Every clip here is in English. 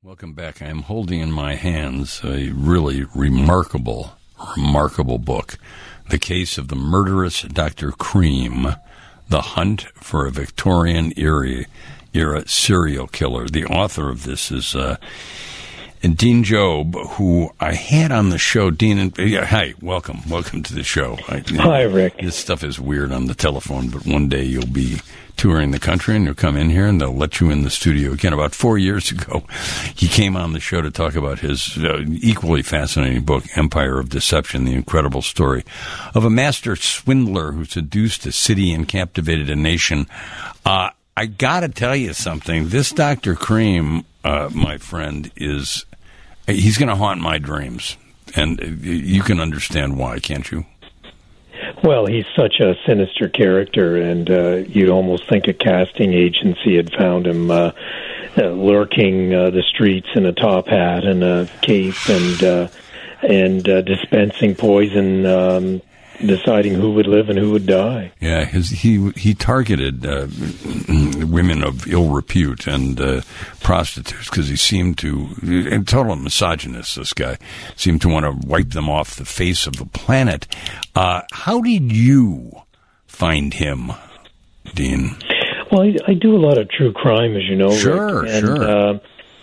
Welcome back. I am holding in my hands a really remarkable book, The Case of the Murderous Dr. Cream, The Hunt for a Victorian-Era Serial Killer. The author of this is Dean Job, who I had on the show. Dean, hi, welcome to the show. Hi, Rick. This stuff is weird on the telephone, but one day you'll be touring the country and you'll come in here and they'll let you in the studio again. About 4 years ago, he came on the show to talk about his equally fascinating book, Empire of Deception, the incredible story of a master swindler who seduced a city and captivated a nation. I got to tell you something. This Dr. Cream, my friend, he's going to haunt my dreams. And you can understand why, can't you? Well, he's such a sinister character, and you'd almost think a casting agency had found him lurking the streets in a top hat and a cape and dispensing poison, deciding who would live and who would die. Yeah, he targeted women of ill repute and prostitutes because he seemed to, and total misogynist, this guy, seemed to want to wipe them off the face of the planet. How did you find him, Dean? Well, I do a lot of true crime, as you know, Sure, Rick, and, sure.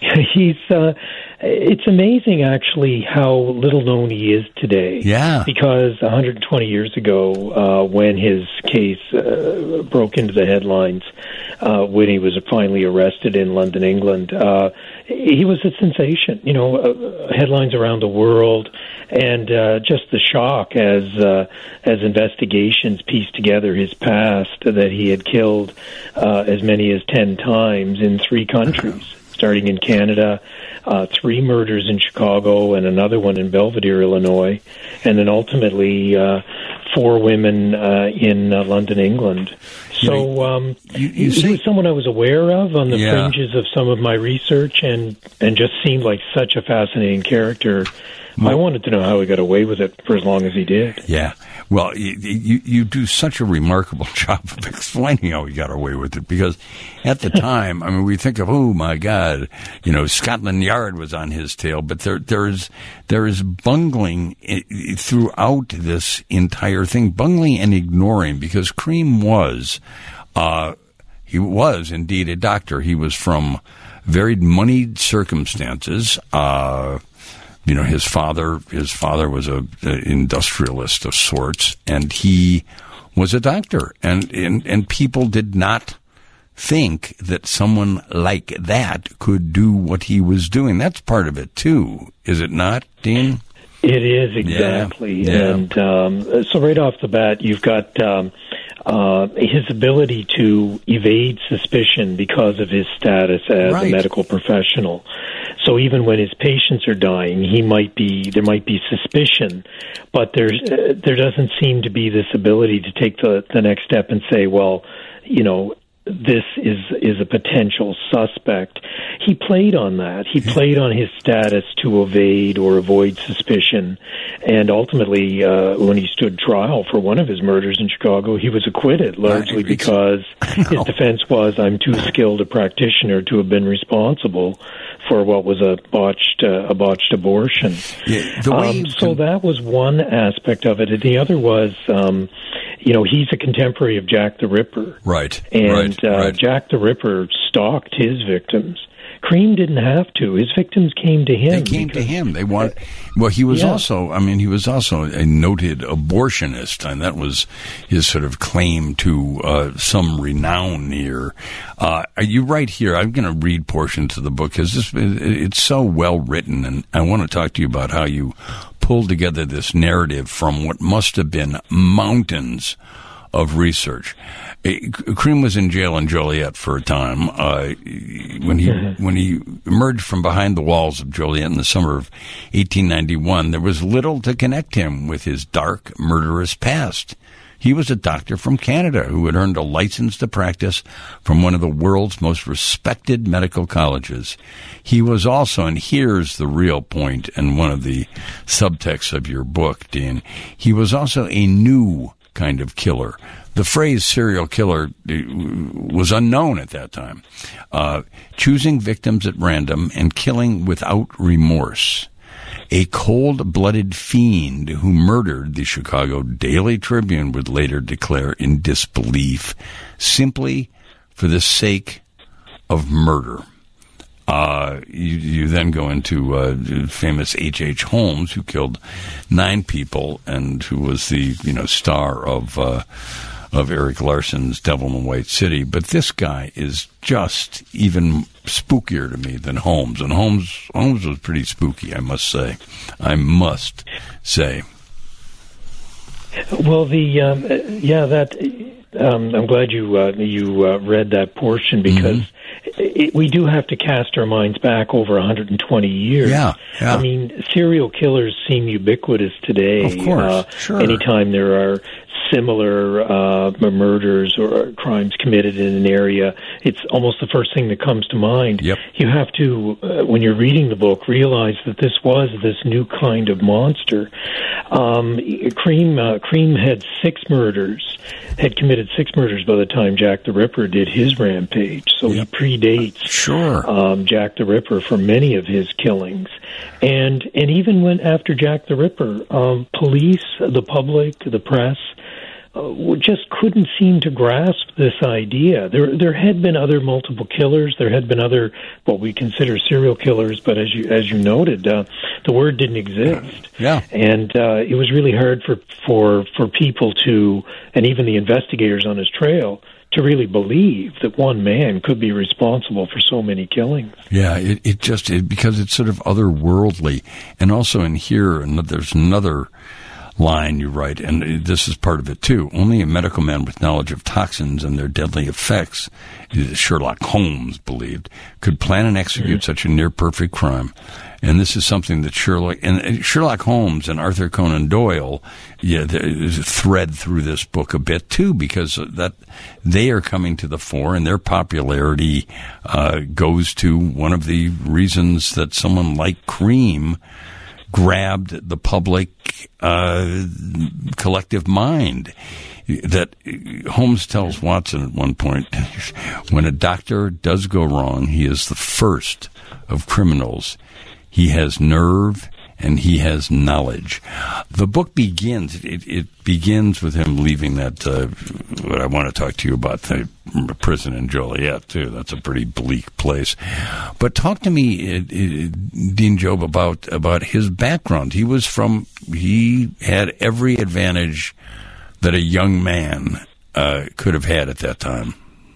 It's amazing, actually, how little known he is today. Yeah. Because 120 years ago, when his case broke into the headlines, when he was finally arrested in London, England, he was a sensation. You know, headlines around the world, and just the shock as investigations pieced together his past, that he had killed as many as 10 times in 3 countries. Starting in Canada, 3 murders in Chicago and another one in Belvedere, Illinois, and then ultimately 4 women in London, England. So he was someone I was aware of on the fringes of some of my research, and just seemed like such a fascinating character. I wanted to know how he got away with it for as long as he did. Yeah. Well, you do such a remarkable job of explaining how he got away with it, because at the time, I mean, we think of, oh my God, you know, Scotland Yard was on his tail, but there is bungling throughout this entire thing, bungling and ignoring, because Cream was indeed a doctor. He was from very moneyed circumstances. You know, his father was an industrialist of sorts, and he was a doctor, and people did not think that someone like that could do what he was doing. That's part of it too, is it not, Dean? It is, exactly. Yeah. And so right off the bat, you've got his ability to evade suspicion because of his status as a medical professional. So even when his patients are dying, there might be suspicion, but there doesn't seem to be this ability to take the next step and say, well, you know, this is a potential suspect. He played on that. He played on his status to evade or avoid suspicion. And ultimately, when he stood trial for one of his murders in Chicago, he was acquitted, largely because his defense was, I'm too skilled a practitioner to have been responsible for what was a botched abortion. Yeah, so that was one aspect of it. And the other was, you know, he's a contemporary of Jack the Ripper. Right. And Jack the Ripper stalked his victims. Cream didn't have to. His victims came to him. They came to him. They want. Well, he was also. I mean, he was also a noted abortionist, and that was his sort of claim to some renown here. Are you right here? I'm going to read portions of the book because it's so well written, and I want to talk to you about how you pulled together this narrative from what must have been mountains of research. Cream was in jail in Joliet for a time. When he emerged from behind the walls of Joliet in the summer of 1891, there was little to connect him with his dark, murderous past. He was a doctor from Canada who had earned a license to practice from one of the world's most respected medical colleges. He was also, and here's the real point and one of the subtexts of your book, Dean, he was also a new kind of killer. The phrase serial killer was unknown at that time. Choosing victims at random and killing without remorse. A cold-blooded fiend who murdered, the Chicago Daily Tribune would later declare in disbelief, simply for the sake of murder. You then go into famous H.H. Holmes, who killed 9 people and who was the star of Erik Larson's Devil in the White City. But this guy is just even spookier to me than Holmes. And Holmes was pretty spooky, I must say. Well, I'm glad you read that portion, because we do have to cast our minds back over 120 years. Yeah. I mean, serial killers seem ubiquitous today. Of course, sure. Anytime there are similar murders or crimes committed in an area, it's almost the first thing that comes to mind. Yep. You have to, when you're reading the book, realize that this was this new kind of monster. Cream had had committed 6 murders by the time Jack the Ripper did his rampage. So he predates Jack the Ripper for many of his killings. And even when after Jack the Ripper, police, the public, the press, just couldn't seem to grasp this idea. There had been other multiple killers. There had been other what we consider serial killers, but as you noted, the word didn't exist. Yeah, and it was really hard for people to, and even the investigators on his trail, to really believe that one man could be responsible for so many killings. Yeah, it because it's sort of otherworldly, and also in here, and there's another line you write, and this is part of it too. Only a medical man with knowledge of toxins and their deadly effects, Sherlock Holmes believed, could plan and execute such a near-perfect crime. And this is something that Sherlock Holmes and Arthur Conan Doyle, there's a thread through this book a bit too, because that they are coming to the fore, and their popularity goes to one of the reasons that someone like Cream grabbed the public collective mind. That Holmes tells Watson at one point, when a doctor does go wrong, he is the first of criminals. He has nerve and he has knowledge. The book begins, it begins with him leaving that, what I want to talk to you about, the prison in Joliet, too. That's a pretty bleak place. But talk to me, Dean Job, about his background. He had every advantage that a young man could have had at that time.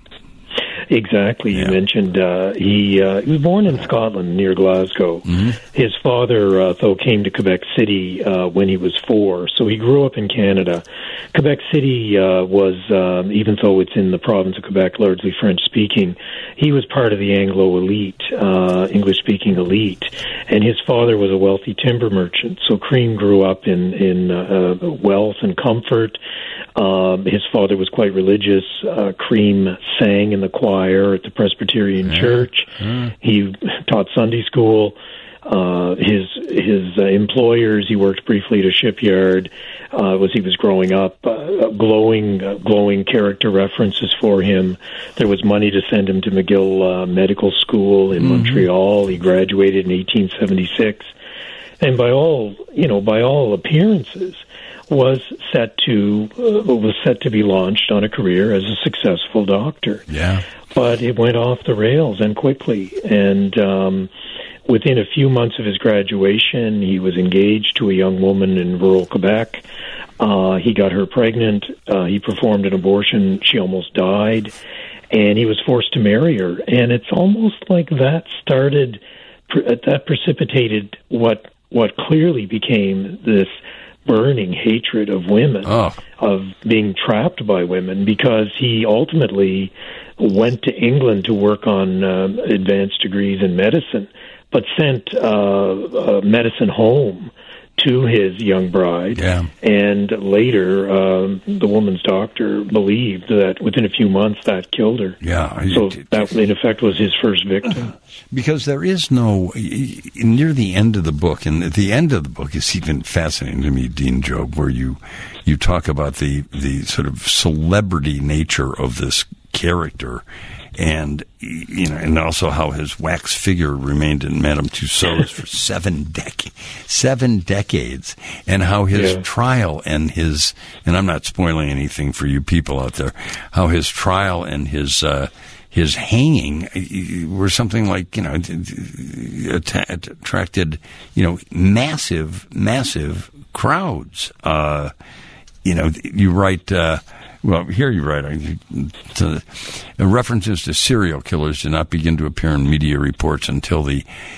Exactly. You mentioned he was born in Scotland near Glasgow. His father, though, came to Quebec City when he was 4, so he grew up in Canada. Quebec City was, even though it's in the province of Quebec, largely French-speaking, he was part of the Anglo elite, English-speaking elite, and his father was a wealthy timber merchant, so Cream grew up in wealth and comfort. His father was quite religious. Cream sang in the choir at the Presbyterian Church. He taught Sunday school. His employers, he worked briefly at a shipyard as he was growing up. Glowing character references for him. There was money to send him to McGill Medical School in Montreal. He graduated in 1876, and by all appearances, was set to be launched on a career as a successful doctor. Yeah, but it went off the rails and quickly. And within a few months of his graduation, he was engaged to a young woman in rural Quebec. He got her pregnant. He performed an abortion. She almost died, and he was forced to marry her. And it's almost like that precipitated what clearly became this burning hatred of women, of being trapped by women, because he ultimately went to England to work on advanced degrees in medicine, but sent medicine home to his young bride. Yeah. And later, the woman's doctor believed that within a few months that killed her. Yeah. So that, in effect, was his first victim. Because there is no, near the end of the book, and at the end of the book is even fascinating to me, Dean Job, where you talk about the sort of celebrity nature of this character, and and also how his wax figure remained in Madame Tussauds for 7 decades, and how his trial and and I'm not spoiling anything for you people out there, how his trial and his hanging were something like, attracted, massive crowds. You write, here you write, references to serial killers did not begin to appear in media reports until the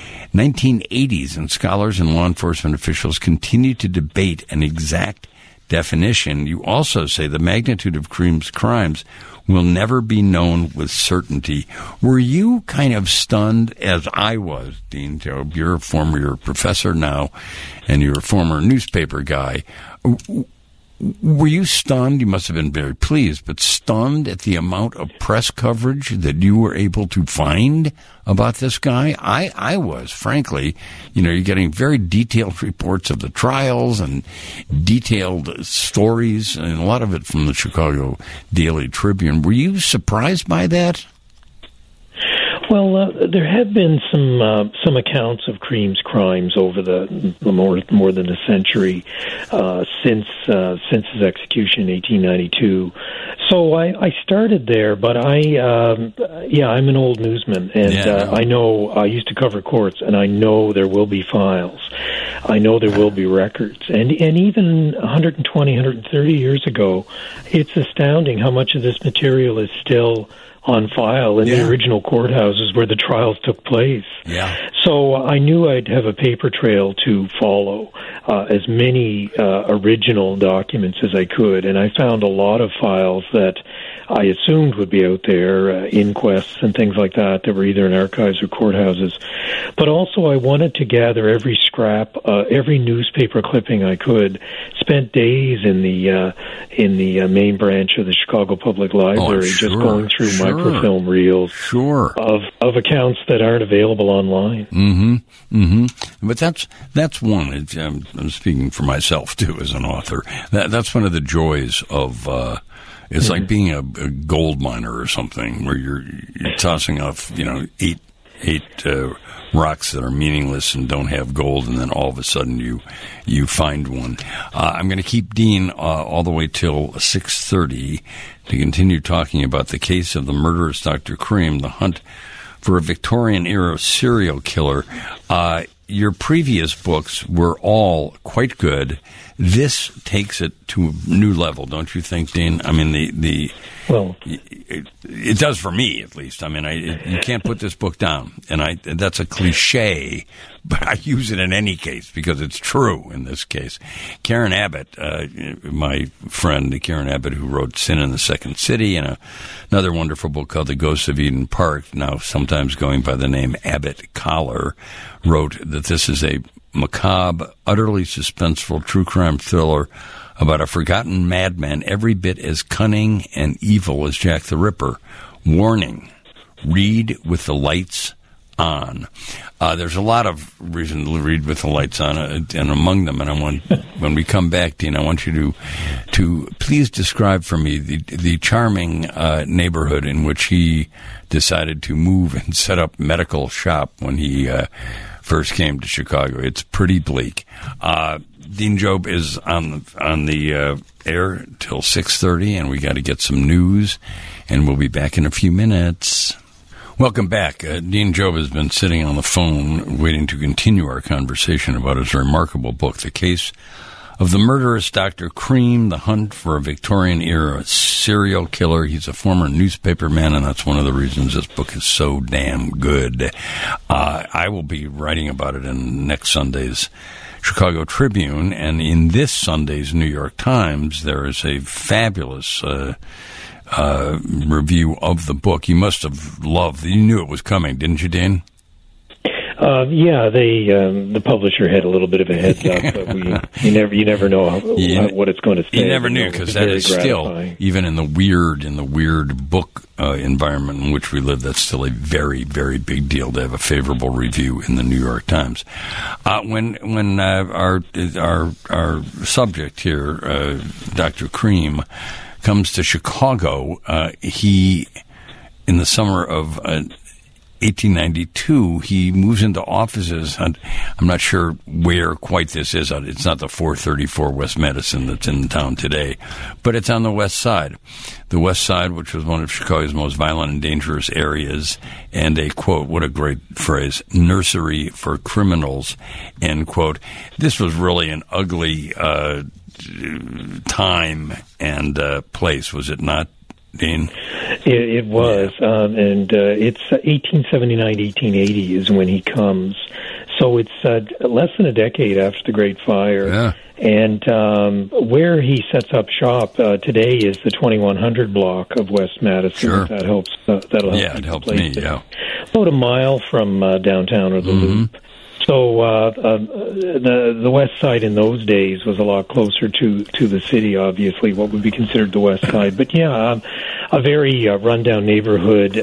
1980s, and scholars and law enforcement officials continued to debate an exact definition. You also say the magnitude of Kareem's crimes will never be known with certainty. Were you kind of stunned, as I was, Dean Job? You're a professor now, and you're a former newspaper guy. Were you stunned? You must have been very pleased, but stunned at the amount of press coverage that you were able to find about this guy? I was, frankly. You're getting very detailed reports of the trials and detailed stories, and a lot of it from the Chicago Daily Tribune. Were you surprised by that? Well, there have been some accounts of Kareem's crimes over the more than a century since his execution in 1892. So I started there, but I'm an old newsman, and I know I used to cover courts, and I know there will be files. I know there will be records, and even 120, 130 years ago, it's astounding how much of this material is still on file in the original courthouses where the trials took place. Yeah. So I knew I'd have a paper trail to follow, as many original documents as I could, and I found a lot of files that I assumed would be out there, inquests and things like that were either in archives or courthouses. But also I wanted to gather every scrap, every newspaper clipping I could. Spent days in the main branch of the Chicago Public Library, just going through microfilm reels of accounts that aren't available online. But that's one. I'm speaking for myself too as an author. That's one of the joys of. It's like being a gold miner or something, where you're tossing off, eight rocks that are meaningless and don't have gold, and then all of a sudden you find one. I'm going to keep Dean all the way till 6:30 to continue talking about the case of the murderous Dr. Kareem, the hunt for a Victorian-era serial killer. Your previous books were all quite good. This takes it to a new level, don't you think, Dean? I mean, it does for me, at least. I mean, you can't put this book down, and that's a cliche, but I use it in any case because it's true in this case. Karen Abbott, my friend Karen Abbott, who wrote Sin in the Second City and another wonderful book called The Ghosts of Eden Park, now sometimes going by the name Abbott Collar, wrote that this is a macabre, utterly suspenseful true crime thriller about a forgotten madman every bit as cunning and evil as Jack the Ripper. Warning, read with the lights on. There's a lot of reason to read with the lights on, and among them, and I want, when we come back, Dean, I want you to please describe for me the charming neighborhood in which he decided to move and set up medical shop when he first came to Chicago. It's pretty bleak. Dean Job is on the air till 6:30, and we got to get some news, and we'll be back in a few minutes. Welcome back. Dean Job has been sitting on the phone waiting to continue our conversation about his remarkable book, The Case of the Murderous Dr. Kareem, The Hunt for a Victorian-Era Serial Killer. He's a former newspaperman, and that's one of the reasons this book is so damn good. I will be writing about it in next Sunday's Chicago Tribune, and in this Sunday's New York Times, there is a fabulous review of the book. You must have loved. You knew it was coming, didn't you, Dean? The publisher had a little bit of a heads up, but you never know what it's going to say. You never knew, because that is still, even in the weird book environment in which we live, that's still a very, very big deal to have a favorable review in the New York Times. When our subject here, Dr. Cream, comes to Chicago, he, in the summer of 1892, he moves into offices. I'm not sure where quite this is. It's not the 434 West Madison that's in town today, but it's on the west side. The west side, which was one of Chicago's most violent and dangerous areas, and a, quote, what a great phrase, nursery for criminals, end quote. This was really an ugly time and place, was it not, Dean? It was, and it's 1879, 1880 is when he comes. So it's less than a decade after the Great Fire. Yeah. And where he sets up shop today is the 2100 block of West Madison. Sure. That helps. That'll help. Yeah, it helps me. Yeah. About a mile from downtown or the Loop. So the west side in those days was a lot closer to the city, obviously, what would be considered the west side. But yeah, a very rundown neighborhood.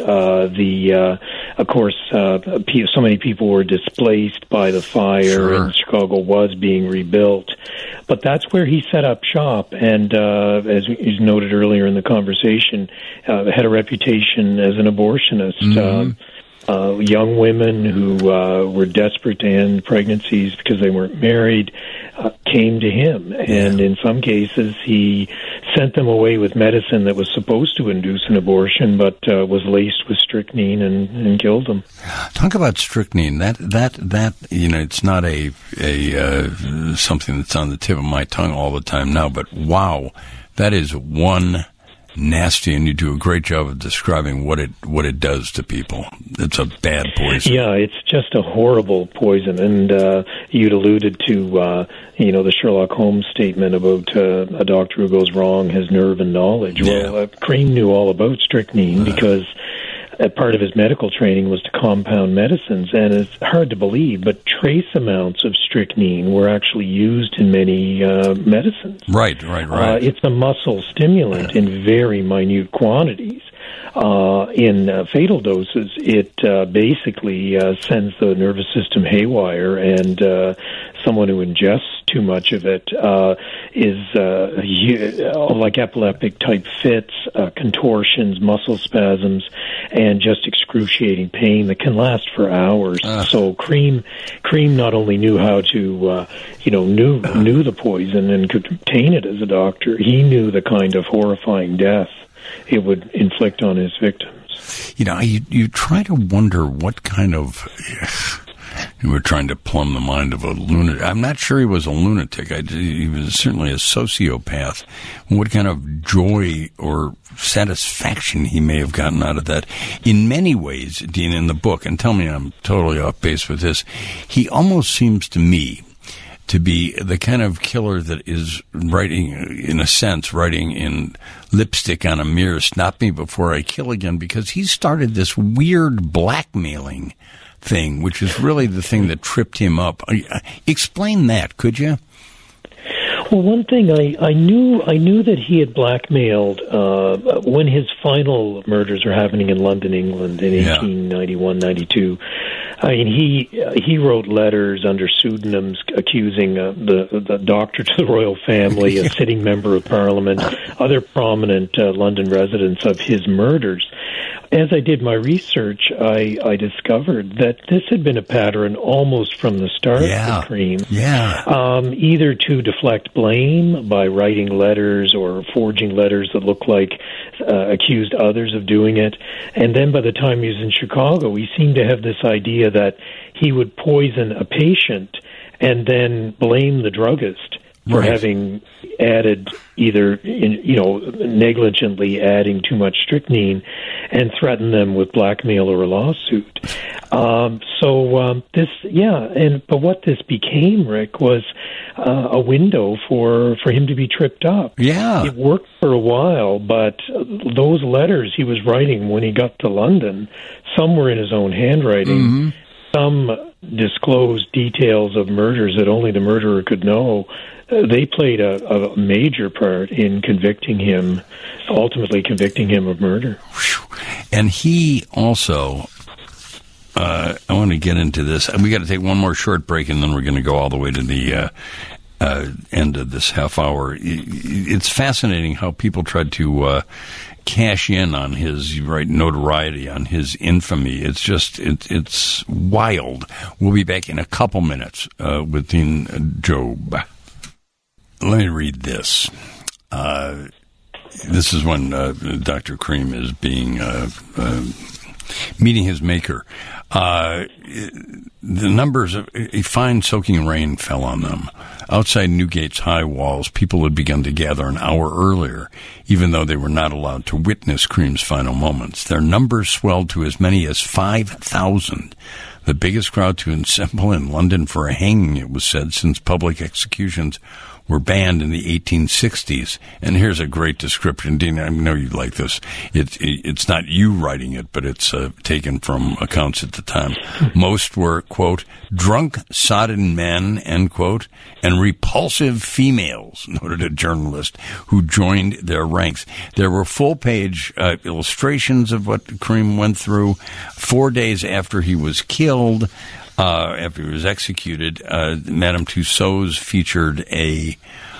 Of course, so many people were displaced by the fire, Sure. and Chicago was being rebuilt. But that's where he set up shop, and as you noted earlier in the conversation, had a reputation as an abortionist. Young women who were desperate to end pregnancies because they weren't married came to him, and in some cases he sent them away with medicine that was supposed to induce an abortion, but was laced with strychnine and killed them. Talk about strychnine. That it's not a something that's on the tip of my tongue all the time now, but wow, that is one nasty, and you do a great job of describing what it does to people. It's a bad poison. Yeah, it's just a horrible poison, and you'd alluded to the Sherlock Holmes statement about a doctor who goes wrong has nerve and knowledge. Yeah. Well, Cream knew all about strychnine because a part of his medical training was to compound medicines, and it's hard to believe, but trace amounts of strychnine were actually used in many medicines. Right. It's a muscle stimulant in very minute quantities. In fatal doses, it basically sends the nervous system haywire, and someone who ingests too much of it is like epileptic type fits, contortions, muscle spasms, and just excruciating pain that can last for hours. So Cream not only knew how to knew the poison and could obtain it as a doctor, he knew the kind of horrifying death it would inflict on his victims. You try to wonder what kind of... You were trying to plumb the mind of a lunatic. I'm not sure he was a lunatic. He was certainly a sociopath. What kind of joy or satisfaction he may have gotten out of that. In many ways, Dean, in the book, and tell me I'm totally off base with this, he almost seems to me to be the kind of killer that is writing in lipstick on a mirror, stop me before I kill again, because he started this weird blackmailing thing, which is really the thing that tripped him up. Explain that, could you? Well, one thing I knew that he had blackmailed when his final murders were happening in London, England, in 1891, 92. I mean, he wrote letters under pseudonyms accusing the doctor to the royal family, a sitting member of Parliament, other prominent London residents of his murders. As I did my research, I discovered that this had been a pattern almost from the start with Cream. Yeah. Either to deflect blame by writing letters or forging letters that looked like accused others of doing it. And then by the time he was in Chicago, he seemed to have this idea that he would poison a patient and then blame the druggist for having added either, negligently adding too much strychnine, and threaten them with blackmail or a lawsuit. But what this became, Rick, was a window for him to be tripped up. Yeah. It worked for a while, but those letters he was writing when he got to London, some were in his own handwriting. some disclosed details of murders that only the murderer could know, they played a major part in ultimately convicting him of murder. And he also, I want to get into this. We got to take one more short break, and then we're going to go all the way to the end of this half hour. It's fascinating how people tried to cash in on his notoriety, on his infamy. It's just it's wild. We'll be back in a couple minutes with Dean Jobe. Let me read this. This is when Dr. Cream is being meeting his maker. The numbers of a fine soaking rain fell on them. Outside Newgate's high walls, people had begun to gather an hour earlier, even though they were not allowed to witness Cream's final moments. Their numbers swelled to as many as 5,000. The biggest crowd to assemble in London for a hanging, it was said, since public executions were banned in the 1860s. And here's a great description. Dean, I know you like this. It's not you writing it, but it's taken from accounts at the time. Most were, quote, drunk, sodden men, end quote, and repulsive females, noted a journalist who joined their ranks. There were full-page illustrations of what Cream went through 4 days after he was killed. After he was executed, Madame Tussauds featured a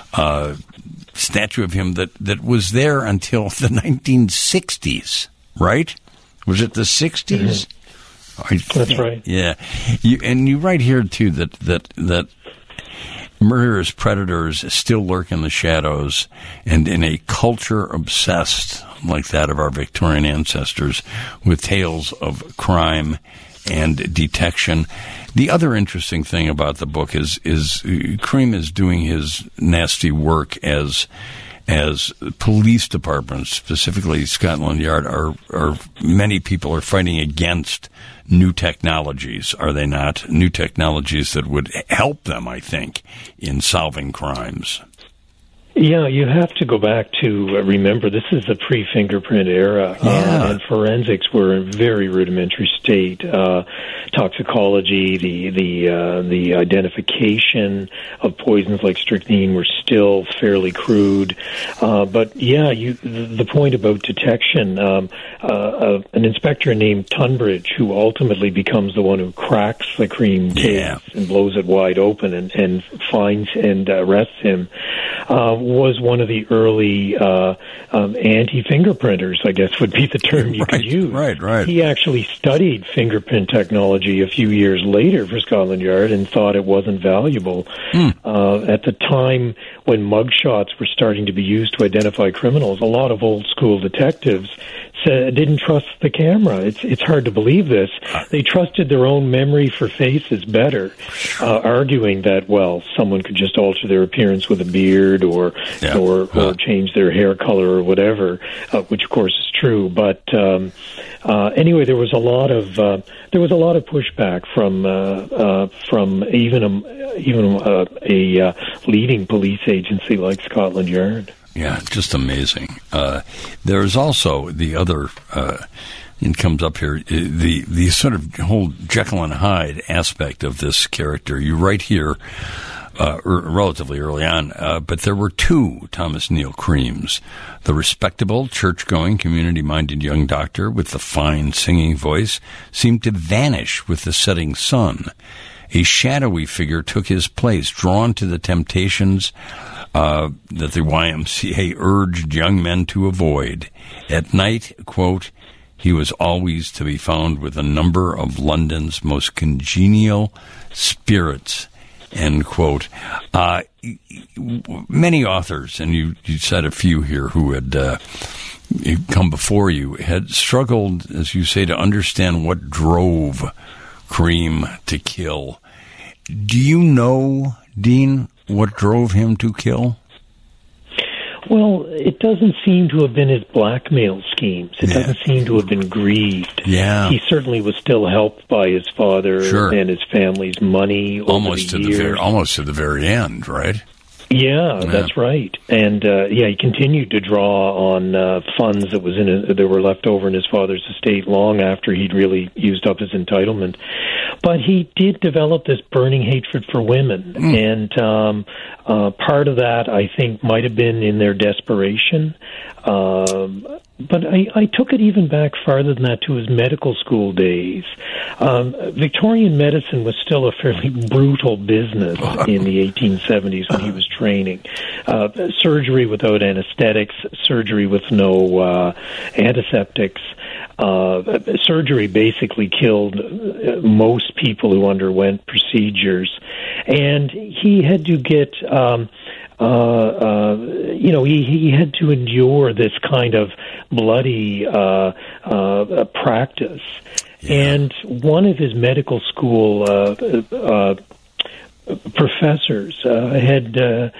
statue of him that was there until the 1960s, right? Was it the 60s? Mm-hmm. That's right. Yeah. You write here, too, that murderous predators still lurk in the shadows, and in a culture obsessed like that of our Victorian ancestors with tales of crime and detection. The other interesting thing about the book is Cream is doing his nasty work as police departments, specifically Scotland Yard, are many people are fighting against new technologies, are they not? New technologies that would help them, I think, in solving crimes. Yeah, you have to go back to remember this is the pre-fingerprint era, and forensics were in a very rudimentary state. Toxicology, the identification of poisons like strychnine were still fairly crude. But yeah, the point about detection, an inspector named Tunbridge, who ultimately becomes the one who cracks the Cream case and blows it wide open and finds and arrests him, was one of the early anti-fingerprinters, I guess would be the term you could use. Right. He actually studied fingerprint technology a few years later for Scotland Yard and thought it wasn't valuable. At the time when mugshots were starting to be used to identify criminals, a lot of old-school detectives didn't trust the camera. It's hard to believe this. They trusted their own memory for faces better, arguing that, well, someone could just alter their appearance with a beard or change their hair color or whatever, which of course is true. But anyway, there was a lot of pushback from even a leading police agency like Scotland Yard. Yeah, just amazing. There's also the other, it comes up here, the sort of whole Jekyll and Hyde aspect of this character. You write here, relatively early on, but there were two Thomas Neal Creams. The respectable, church-going, community-minded young doctor with the fine singing voice seemed to vanish with the setting sun. A shadowy figure took his place, drawn to the temptations that the YMCA urged young men to avoid. At night, quote, he was always to be found with a number of London's most congenial spirits, end quote. Many authors, and you said a few here who had come before you, had struggled, as you say, to understand what drove Cream to kill. Do you know, Dean, what drove him to kill? Well, it doesn't seem to have been his blackmail schemes. It doesn't seem to have been greed. Yeah. He certainly was still helped by his father and his family's money over the years. Almost to the very end, right? Yeah, that's right. And he continued to draw on funds that were left over in his father's estate long after he'd really used up his entitlement. But he did develop this burning hatred for women, and part of that, I think, might have been in their desperation. But I took it even back farther than that to his medical school days. Victorian medicine was still a fairly brutal business in the 1870s when he was training. Surgery without anesthetics, surgery with no antiseptics. Surgery basically killed most people who underwent procedures. And he had to get... he had to endure this kind of bloody practice. Yeah. And one of his medical school professors had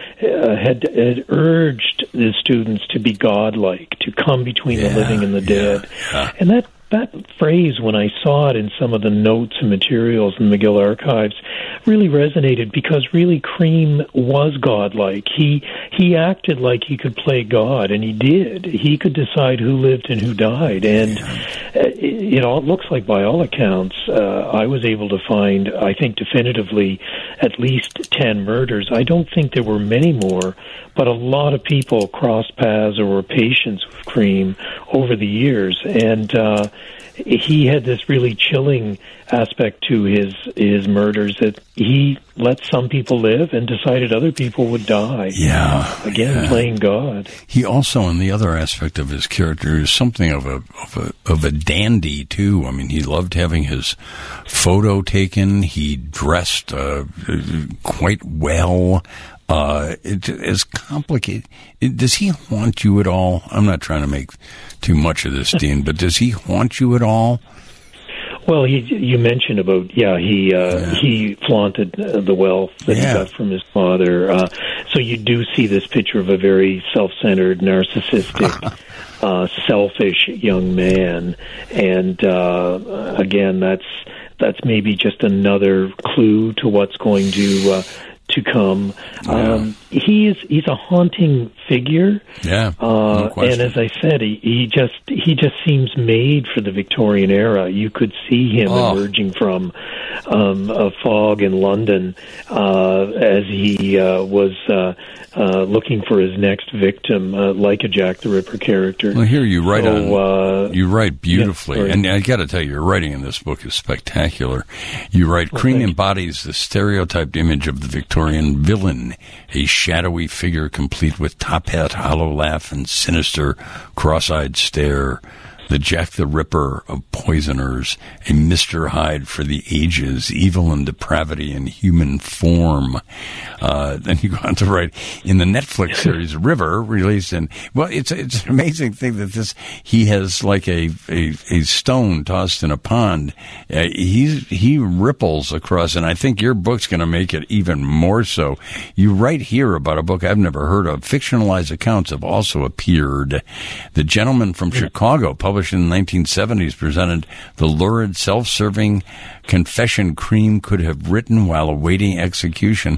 urged the students to be godlike, to come between the living and the dead. Yeah. And that phrase, when I saw it in some of the notes and materials in the McGill archives, really resonated, because really Cream was godlike. He acted like he could play God, and he did. He could decide who lived and who died. And, it looks like by all accounts, I was able to find, I think definitively, at least 10 murders. I don't think there were many more, but a lot of people crossed paths or were patients with Cream over the years. And he had this really chilling aspect to his murders, that he let some people live and decided other people would die. Yeah. Again, playing God. He also, in the other aspect of his character, is something of a dandy too. I mean, he loved having his photo taken. He dressed quite well. It's complicated. Does he haunt you at all? I'm not trying to make too much of this, Dean, but does he haunt you at all? Well, you mentioned about, he flaunted the wealth that he got from his father. So you do see this picture of a very self-centered, narcissistic, selfish young man. And again, that's maybe just another clue to what's going to come. He's a haunting figure. No question. And as I said, he just seems made for the Victorian era. You could see him emerging from a fog in London as he was looking for his next victim, like a Jack the Ripper character. Well, here you write you write beautifully, and I got to tell you, your writing in this book is spectacular. You write, Cream embodies the stereotyped image of the Victorian villain, a shadowy figure complete with top hat, hollow laugh, and sinister, cross-eyed stare. The Jack the Ripper of poisoners, a Mr. Hyde for the ages, evil and depravity in human form. Then you go on to write, in the Netflix series River, released in, well, it's an amazing thing that he has like a stone tossed in a pond. He ripples across, and I think your book's going to make it even more so. You write here about a book I've never heard of. Fictionalized accounts have also appeared. The Gentleman from Chicago, published in the 1970s, presented the lurid, self-serving confession Cream could have written while awaiting execution.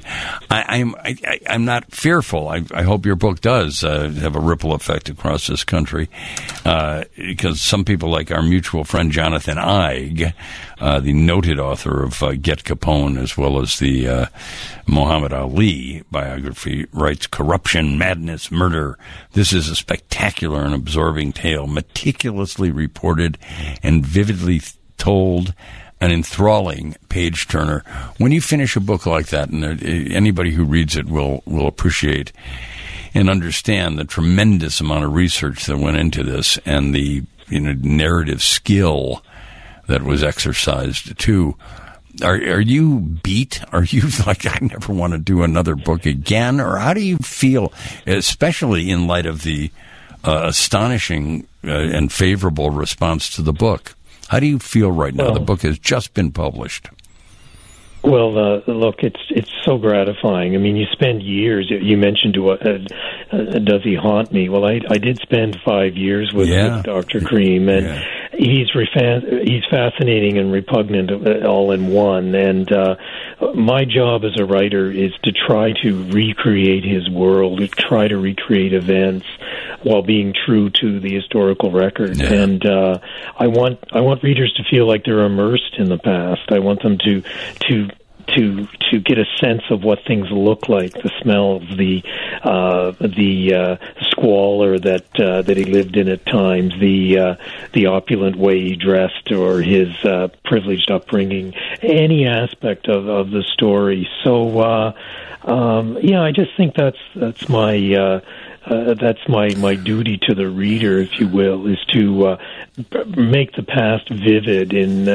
I'm not fearful. I hope your book does have a ripple effect across this country, because some people, like our mutual friend Jonathan Eig, the noted author of Get Capone, as well as the Muhammad Ali biography, writes, corruption, madness, murder. This is a spectacular and absorbing tale, meticulously reported and vividly told, an enthralling page turner. When you finish a book like that, and anybody who reads it will appreciate and understand the tremendous amount of research that went into this, and the narrative skill that was exercised too. Are you beat? Are you like, I never want to do another book again? Or how do you feel, especially in light of the astonishing and favorable response to the book? How do you feel right now? The book has just been published. Well, look, it's so gratifying. I mean, you spend years. You mentioned, does he haunt me? Well, I did spend 5 years with Dr. Cream, and he's fascinating and repugnant all in one. And my job as a writer is to try to recreate his world, to try to recreate events while being true to the historical record. Yeah. And I want readers to feel like they're immersed in the past. I want them to get a sense of what things look like, the smells, the squalor that he lived in at times, the opulent way he dressed, or his privileged upbringing, any aspect of the story. So I just think that's my duty to the reader, if you will, is to make the past vivid in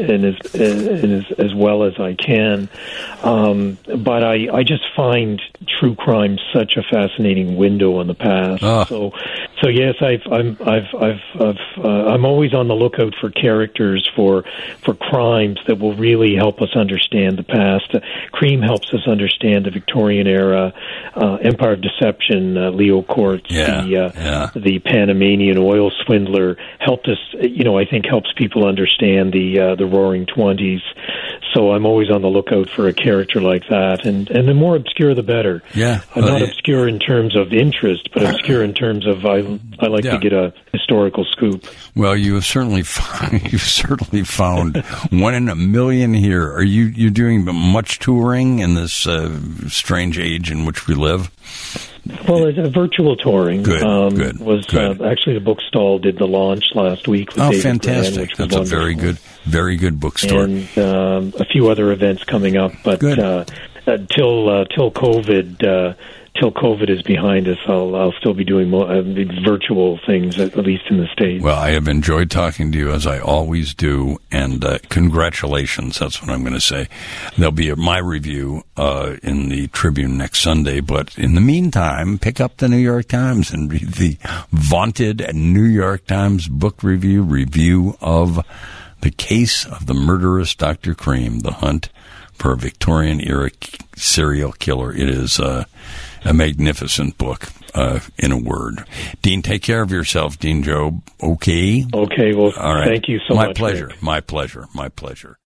as well as I can. But I just find true crime such a fascinating window on the past. So yes, I'm always on the lookout for characters for crimes that will really help us understand the past. Cream helps us understand the Victorian era, Empire of Deception, Leo Courts, the Panamanian oil swindler helped us. I think helps people understand the Roaring Twenties. So I'm always on the lookout for a character like that, and the more obscure, the better. Yeah, I'm not obscure in terms of interest, but obscure in terms of I like to get a historical scoop. Well, you've certainly found one in a million here. Are you doing much touring in this strange age in which we live? Well, it's a virtual touring. Good. Actually, the bookstall did the launch last week with David fantastic! Grand, which was That's wonderful. a very good bookstore. And a few other events coming up, but till COVID is behind us, I'll still be doing virtual things, at least in the States. Well, I have enjoyed talking to you, as I always do, and congratulations. That's what I'm going to say. There'll be my review in the Tribune next Sunday, but in the meantime, pick up the New York Times and read the vaunted New York Times book review of The Case of the Murderous Dr. Cream, The Hunt for a Victorian-era Serial Killer. It is a magnificent book, in a word. Dean, take care of yourself, Dean Job. Okay? Okay, well, all right. Thank you so much. My pleasure.